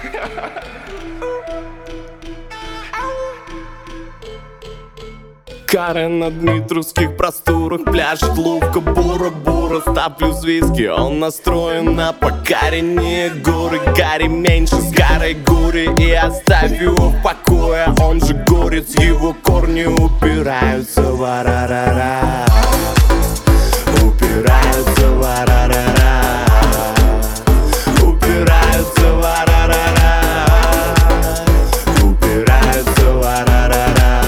Карен на дмитровских просторах пляшет ловко бура-бура. Ставлю виски, он настроен на покорение горы. Гарри меньше старой горе и оставь его в покое. Он же горец, его корни упираются в арарара. Упираются в арарара. Упираются в арарара. Упираются в арарара.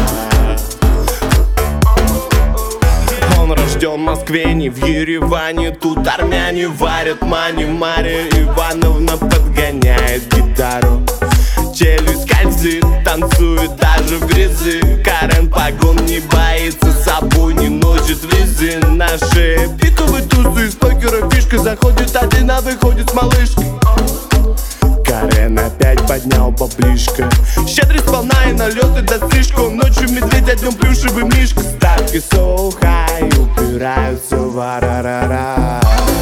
Он рожден в Москве, не в Ереване. Тут армяне варят мани. Мария Ивановна подгоняет гитару. Челюсть скользит, танцует даже в грязи. Карен погон не боится, с собой не носит визы. На шее пиковые тузы, из покера фишка. Заходит один, а выходит с малышкой. Карен опять поднял баблишко. Щедрый сполна и налеты до слишком. Ночью медведь, а днем плюшевый мишка. Ставки so high упираются в арарара.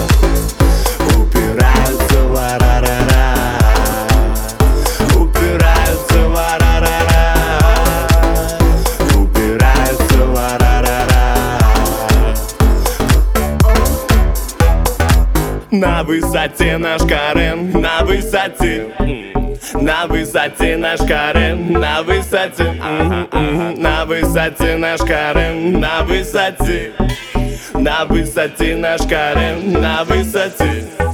Упираются в арарара. Упираются в арарара. Упираются в арарара. На высоте наш Карен, на высоте. На высоте наш Карен, на высоте. На высоте наш Карен, на высоте. На высоте наш Карен, на высоте.